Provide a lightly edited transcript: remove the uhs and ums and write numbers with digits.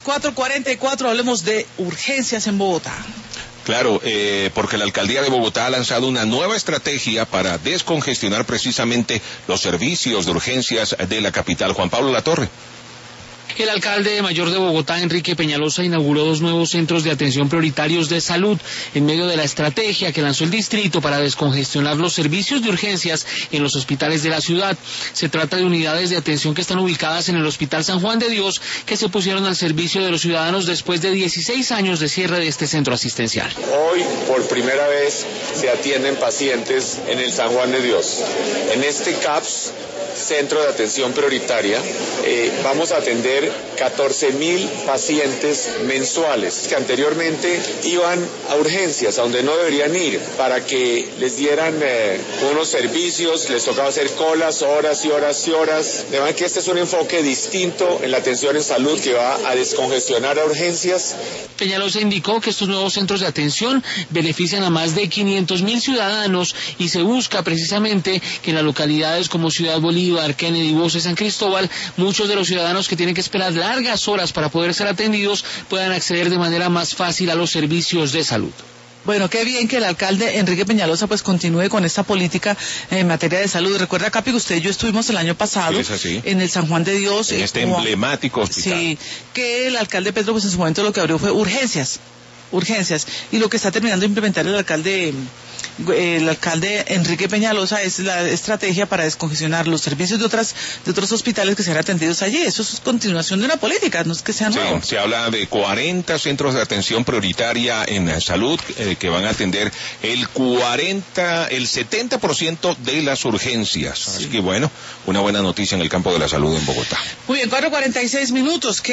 4:44, hablemos de urgencias en Bogotá. Claro, porque la Alcaldía de Bogotá ha lanzado una nueva estrategia para descongestionar precisamente los servicios de urgencias de la capital. Juan Pablo Latorre. El alcalde mayor de Bogotá, Enrique Peñalosa, inauguró 2 nuevos centros de atención prioritarios de salud en medio de la estrategia que lanzó el distrito para descongestionar los servicios de urgencias en los hospitales de la ciudad. Se trata de unidades de atención que están ubicadas en el Hospital San Juan de Dios, que se pusieron al servicio de los ciudadanos después de 16 años de cierre de este centro asistencial. Hoy, por primera vez, se atienden pacientes en el San Juan de Dios. En este CAPS, Centro de Atención Prioritaria, vamos a atender 14.000 pacientes mensuales que anteriormente iban a urgencias, a donde no deberían ir, para que les dieran unos servicios, les tocaba hacer colas, horas y horas y horas. De manera que este es un enfoque distinto en la atención en salud que va a descongestionar a urgencias. Peñalosa indicó que estos nuevos centros de atención benefician a más de 500.000 ciudadanos y se busca precisamente que en las localidades como Ciudad Bolívar, Kennedy, Bosa, San Cristóbal, muchos de los ciudadanos que tienen que esperar largas horas para poder ser atendidos puedan acceder de manera más fácil a los servicios de salud. Bueno, qué bien que el alcalde Enrique Peñalosa pues continúe con esta política en materia de salud. Recuerda, Capi, que usted y yo estuvimos el año pasado en el San Juan de Dios. En este emblemático hospital. Sí, que el alcalde Petro pues en su momento lo que abrió fue urgencias, y lo que está terminando de implementar el alcalde Enrique Peñalosa es la estrategia para descongestionar los servicios de otros hospitales que sean atendidos allí. Eso es continuación de una política, no es que sea nuevo. Se habla de 40 centros de atención prioritaria en salud que van a atender el 70% de las urgencias. Así que bueno, una buena noticia en el campo de la salud en Bogotá. Muy bien, 4:46.